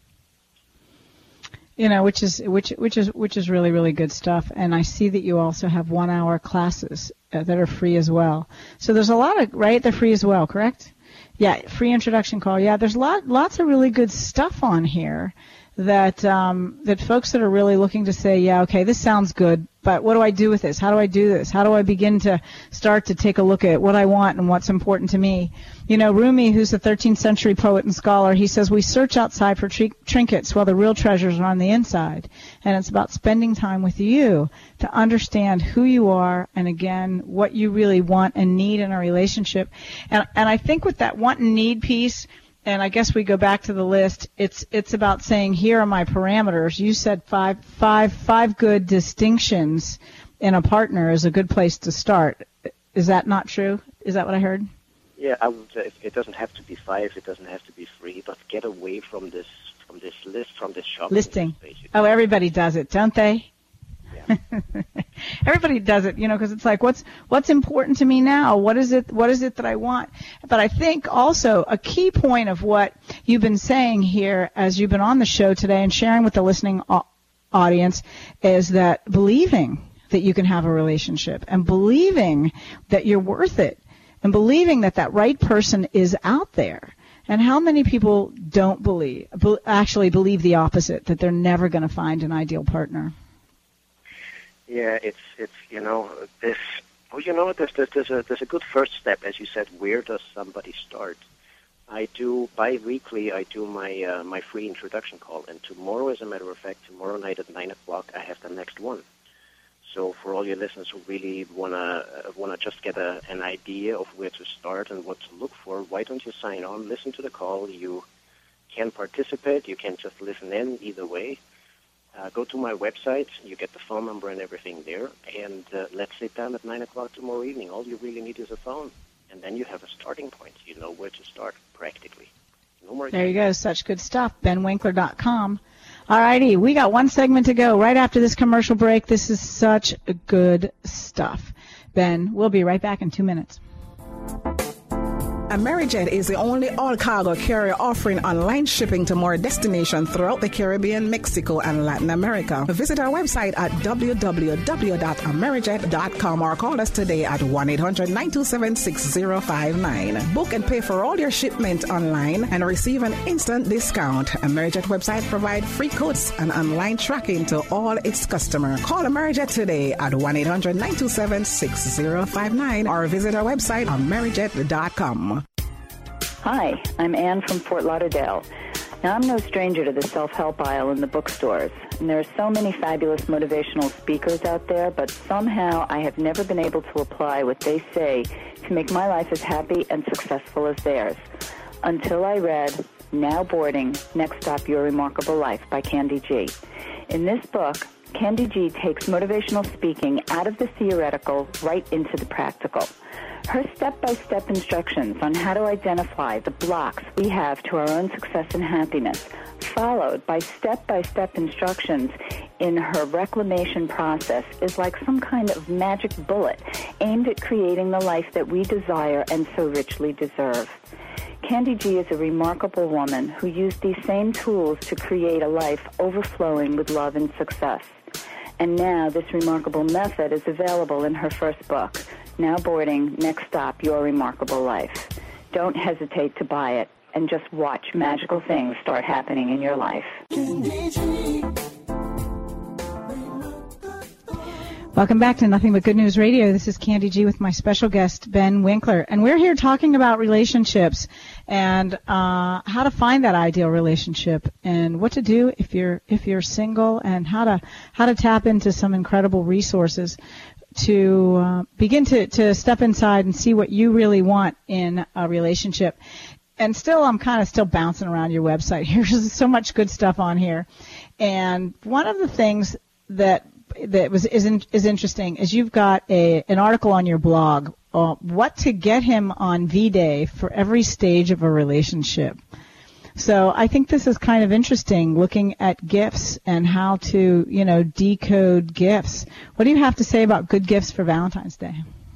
You know, which is which which is which is really really good stuff. And I see that you also have one hour classes uh, that are free as well. So there's a lot of right. They're free as well, correct? Yeah, free introduction call. Yeah, there's lot lots of really good stuff on here that um, that folks that are really looking to say, yeah, okay, this sounds good, but what do I do with this? How do I do this? How do I begin to start to take a look at what I want and what's important to me? You know, Rumi, who's a thirteenth century poet and scholar, he says we search outside for tr- trinkets while the real treasures are on the inside. And it's about spending time with you to understand who you are and, again, what you really want and need in a relationship. And, and I think with that want and need piece, and I guess we go back to the list. It's it's about saying, here are my parameters. You said five five five good distinctions in a partner is a good place to start. Is that not true? Is that what I heard? Yeah, I would. Uh, it doesn't have to be five. It doesn't have to be three. But get away from this from this list from this shopping listing. List, oh, everybody does it, don't they? Yeah. Everybody does it, you know, because it's like, what's what's important to me now? What is it? What is it that I want? But I think also a key point of what you've been saying here as you've been on the show today and sharing with the listening audience is that believing that you can have a relationship and believing that you're worth it and believing that that right person is out there. And how many people don't believe, actually believe the opposite, that they're never going to find an ideal partner? Yeah, it's it's you know this. Well, you know, there's there's there's a there's a good first step, as you said. Where does somebody start? I do bi-weekly. I do my uh, my free introduction call, and tomorrow, as a matter of fact, tomorrow night at nine o'clock, I have the next one. So for all your listeners who really wanna uh, wanna just get a, an idea of where to start and what to look for, why don't you sign on, listen to the call? You can participate. You can just listen in. Either way. Uh, go to my website. You get the phone number and everything there. And uh, let's sit down at nine o'clock tomorrow evening. All you really need is a phone. And then you have a starting point. You know where to start practically. No more. There you go. Such good stuff. Ben Winkler dot com. All righty. We got one segment to go right after this commercial break. This is such good stuff. Ben, we'll be right back in two minutes. Amerijet is the only all-cargo carrier offering online shipping to more destinations throughout the Caribbean, Mexico, and Latin America. Visit our website at w w w dot amerijet dot com or call us today at one eight hundred nine two seven six zero five nine. Book and pay for all your shipment online and receive an instant discount. Amerijet website provides free quotes and online tracking to all its customers. Call Amerijet today at one eight hundred nine two seven six zero five nine or visit our website amerijet dot com. Hi, I'm Ann from Fort Lauderdale. Now, I'm no stranger to the self-help aisle in the bookstores, and there are so many fabulous motivational speakers out there, but somehow I have never been able to apply what they say to make my life as happy and successful as theirs. Until I read Now Boarding, Next Stop, Your Remarkable Life by Candy G. In this book, Candy G takes motivational speaking out of the theoretical right into the practical. Her step-by-step instructions on how to identify the blocks we have to our own success and happiness, followed by step-by-step instructions in her reclamation process is like some kind of magic bullet aimed at creating the life that we desire and so richly deserve. Candy G is a remarkable woman who used these same tools to create a life overflowing with love and success. And now this remarkable method is available in her first book, Now Boarding, Next Stop, Your Remarkable Life. Don't hesitate to buy it and just watch magical things start happening in your life. Welcome back to Nothing But Good News Radio. This is Candy G with my special guest, Ben Winkler. And we're here talking about relationships and uh, how to find that ideal relationship and what to do if you're if you're single, and how to how to tap into some incredible resources to uh, begin to, to step inside and see what you really want in a relationship. And still, I'm kind of still bouncing around your website here. There's so much good stuff on here. And one of the things that that was is in, is interesting is you've got a an article on your blog, uh, what to get him on V-Day for every stage of a relationship. So I think this is kind of interesting, looking at gifts and how to, you know, decode gifts. What do you have to say about good gifts for Valentine's Day?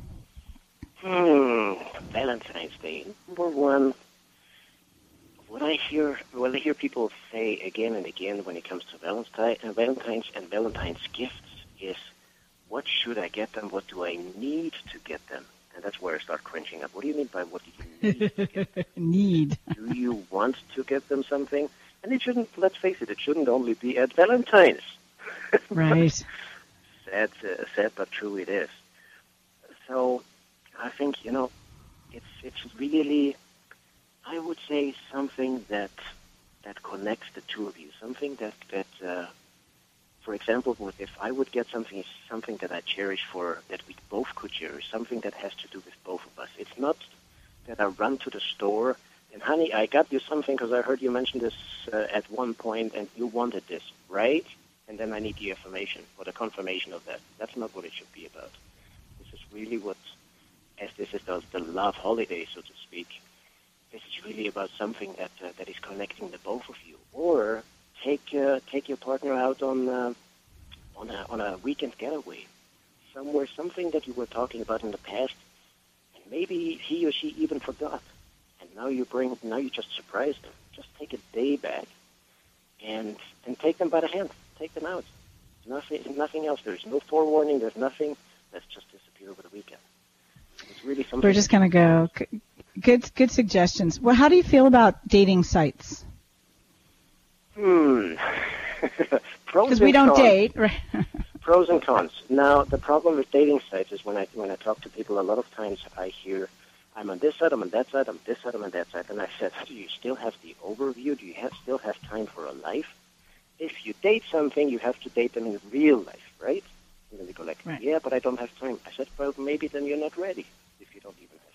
Hmm, Valentine's Day. Number one, what I hear, what I hear people say again and again when it comes to Valentine, uh, Valentine's and Valentine's gifts is, what should I get them? What do I need to get them? And that's where I start cringing up. What do you mean by what do you need to get them? Need. Do you want to get them something? And it shouldn't, let's face it, it shouldn't only be at Valentine's. Right. sad, uh, sad but true it is. So I think, you know, it's it's really, I would say, something that that connects the two of you. Something that, that uh, for example, if I would get something something that I cherish for, that we both could cherish, something that has to do with both of us. It's not that I run to the store and, honey, I got you something because I heard you mention this uh, at one point and you wanted this, right? And then I need the affirmation or the confirmation of that. That's not what it should be about. This is really what, as this is the, the love holiday, so to speak, this is really about something that uh, that is connecting the both of you. Or take uh, take your partner out on uh, on a on a weekend getaway, somewhere, something that you were talking about in the past, and maybe he or she even forgot, and now you bring now you just surprise them. Just take a day back, and and take them by the hand, take them out. Nothing nothing else. There's no forewarning. There's nothing. Let's just disappear over the weekend. It's really something. We're just gonna go. Good, good suggestions. Well, how do you feel about dating sites? Hmm. Because we don't cons. date, right? Pros and cons. Now, the problem with dating sites is when I when I talk to people, a lot of times I hear, I'm on this side, I'm on that side, I'm this side, I'm on that side, and I said, do you still have the overview? Do you have still have time for a life? If you date something, you have to date them in real life, right? And then they go like, right. Yeah, but I don't have time. I said, well, maybe then you're not ready if you don't even have.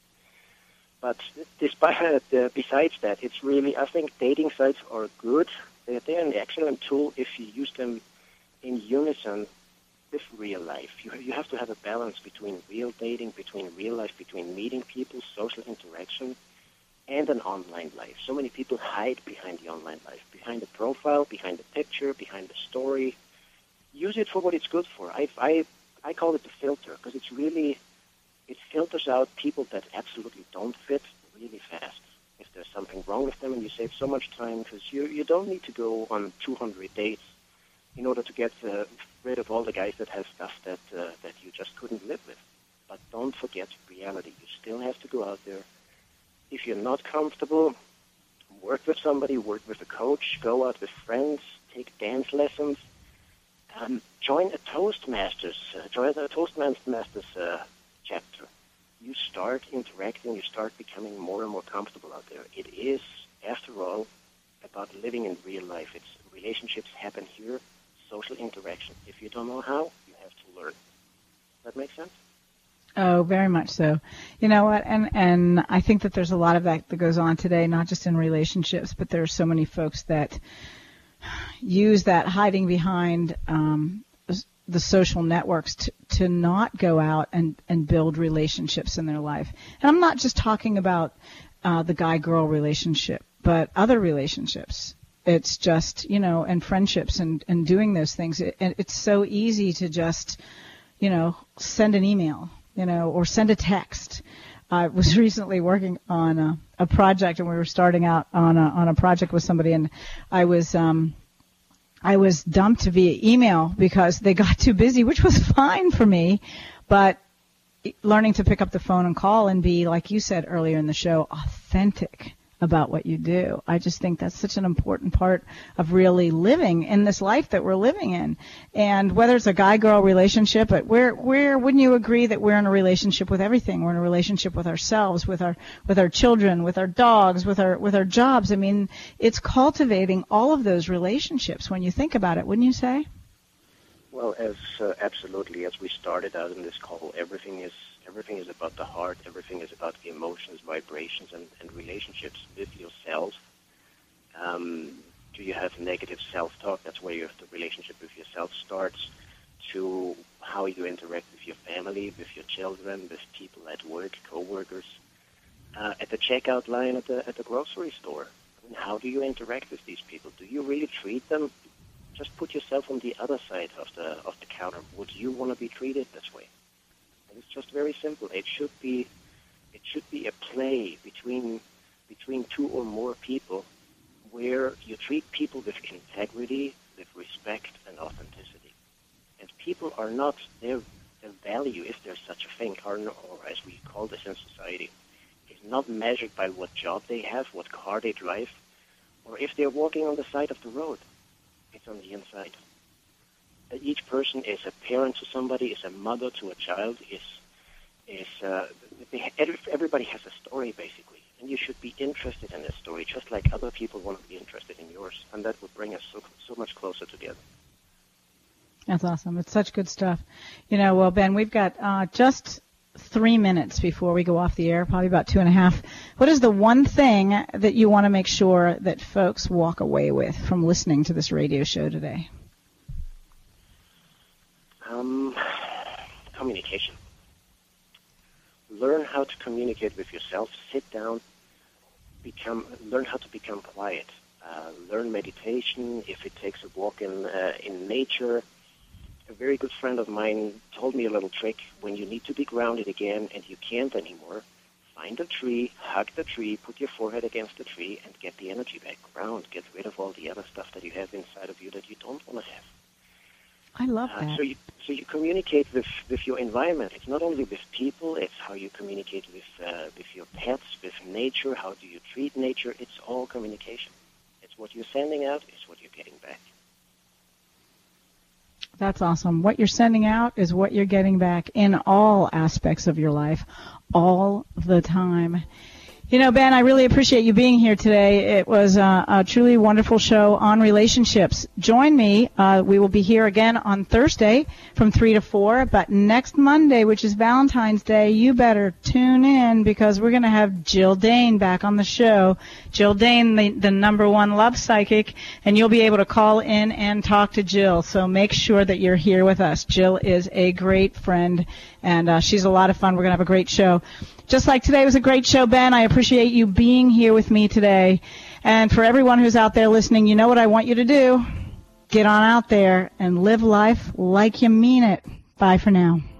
But despite uh, besides that, it's really, I think dating sites are good. They're, they're an excellent tool if you use them in unison with real life. You, you have to have a balance between real dating, between real life, between meeting people, social interaction, and an online life. So many people hide behind the online life, behind the profile, behind the picture, behind the story. Use it for what it's good for. I, I, I call it the filter, because it's really... It filters out people that absolutely don't fit really fast. If there's something wrong with them and you save so much time, because you, you don't need to go on two hundred dates in order to get uh, rid of all the guys that have stuff that uh, that you just couldn't live with. But don't forget reality. You still have to go out there. If you're not comfortable, work with somebody, work with a coach, go out with friends, take dance lessons, um, join a Toastmasters, uh, join a Toastmasters uh, chapter. You start interacting, you start becoming more and more comfortable out there. It is, after all, about living in real life. It's relationships happen here, social interaction. If you don't know how, you have to learn. Does that make sense? Oh, very much so. You know what? And and I think that there's a lot of that that goes on today, not just in relationships, but there are so many folks that use that hiding behind um, the social networks to, to not go out and, and build relationships in their life. And I'm not just talking about uh, the guy-girl relationship, but other relationships. It's just, you know, and friendships and, and doing those things. It, and it's so easy to just, you know, send an email, you know, or send a text. I was recently working on a, a project, and we were starting out on a, on a project with somebody, and I was um, I was dumped via email because they got too busy, which was fine for me, but learning to pick up the phone and call and be, like you said earlier in the show, authentic about what you do. I just think that's such an important part of really living in this life that we're living in. And whether it's a guy-girl relationship, but we're, we're, wouldn't you agree that we're in a relationship with everything? We're in a relationship with ourselves, with our, with our children, with our dogs, with our, with our jobs. I mean, it's cultivating all of those relationships when you think about it, wouldn't you say? Well, as uh, absolutely, as we started out in this call, everything is everything is about the heart. Everything is about the emotions, vibrations, and, and relationships with yourself. Um, do you have negative self-talk? That's where your, the relationship with yourself starts. To how you interact with your family, with your children, with people at work, co-workers, uh, at the checkout line at the at the grocery store. I mean, how do you interact with these people? Do you really treat them? Just put yourself on the other side of the of the counter. Would you want to be treated this way? And it's just very simple. It should be it should be a play between between two or more people, where you treat people with integrity, with respect and authenticity. And people are not their their value, if there's such a thing, or, or as we call this in society, is not measured by what job they have, what car they drive, or if they're walking on the side of the road. It's on the inside. Each person is a parent to somebody, is a mother to a child, is is uh, they, everybody has a story, basically. And you should be interested in this story, just like other people want to be interested in yours. And that would bring us so, so much closer together. That's awesome. It's such good stuff. You know, well, Ben, we've got uh, just three minutes before we go off the air, probably about two and a half. What is the one thing that you want to make sure that folks walk away with from listening to this radio show today? Um, communication. Learn how to communicate with yourself. Sit down. Become. Learn how to become quiet. Uh, learn meditation. If it takes a walk in uh, in nature. A very good friend of mine told me a little trick. When you need to be grounded again and you can't anymore, find a tree, hug the tree, put your forehead against the tree, and get the energy back. Ground. Get rid of all the other stuff that you have inside of you that you don't want to have. I love uh, that. So you, so you communicate with, with your environment. It's not only with people, it's how you communicate with, uh, with your pets, with nature, how do you treat nature. It's all communication. It's what you're sending out, it's what you're getting back. That's awesome. What you're sending out is what you're getting back in all aspects of your life, all the time. You know, Ben, I really appreciate you being here today. It was a, a truly wonderful show on relationships. Join me. Uh, we will be here again on Thursday from three to four. But next Monday, which is Valentine's Day, you better tune in because we're going to have Jill Dane back on the show. Jill Dane, the, the number one love psychic, and you'll be able to call in and talk to Jill. So make sure that you're here with us. Jill is a great friend, and uh, she's a lot of fun. We're going to have a great show. Just like today was a great show, Ben, I appreciate you being here with me today. And for everyone who's out there listening, you know what I want you to do? Get on out there and live life like you mean it. Bye for now.